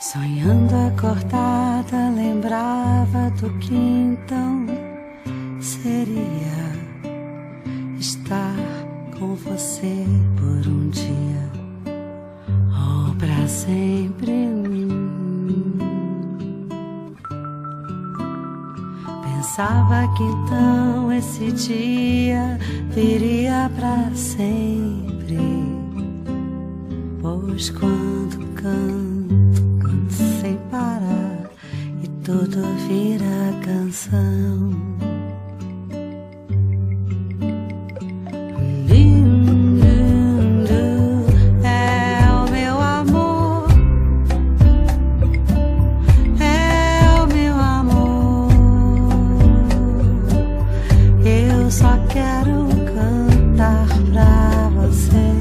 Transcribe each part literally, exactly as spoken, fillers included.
Sonhando acordada, lembrava do que então seria estar com você por um dia ou pra sempre. Pensava que então esse dia viria pra sempre, pois quando canto, canto sem parar e tudo vira canção. Só quero cantar pra você.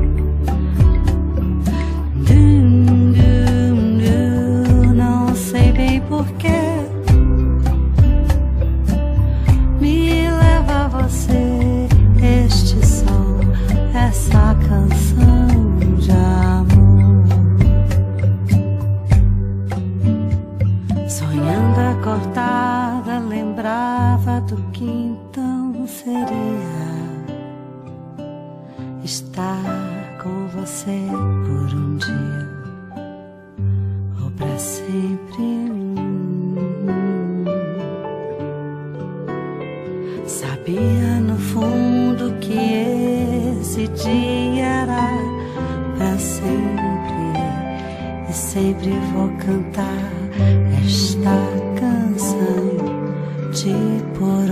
Dum, dum, dum, não sei bem porquê me leva a você este som, essa canção de amor. Sonhando acordada, lembrava do que então seria estar com você por um dia ou pra sempre. Sabia no fundo que esse dia era pra sempre, e sempre vou cantar esta canção de por